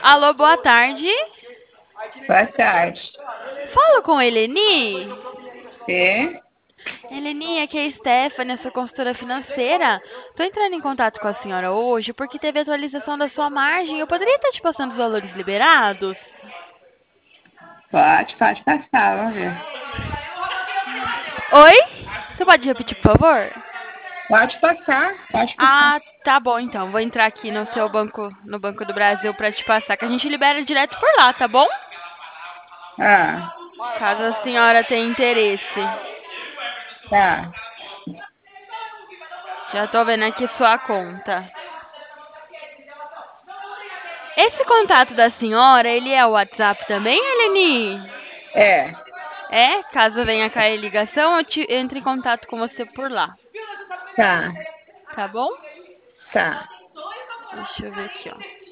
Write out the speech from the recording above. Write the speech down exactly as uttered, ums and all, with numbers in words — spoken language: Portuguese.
Alô, boa tarde. Boa tarde. Falo com Eleni. É? Eleni, aqui é a Stephanie, a sua consultora financeira. Tô entrando em contato com a senhora hoje porque teve atualização da sua margem. Eu poderia estar te passando os valores liberados? Pode, pode passar, vamos ver. Oi? Você pode repetir, por favor? Pode passar, pode passar. Ah, tá bom então. Vou entrar aqui no seu banco, no Banco do Brasil para te passar, que a gente libera direto por lá, tá bom? Ah, Caso a senhora tenha interesse. tá. Já tô vendo aqui sua conta. Esse contato da senhora, ele é o WhatsApp também, Eleni? É, É, caso venha cair ligação, eu te, entro em contato com você por lá, tá, tá bom? tá. Deixa eu ver aqui, ó.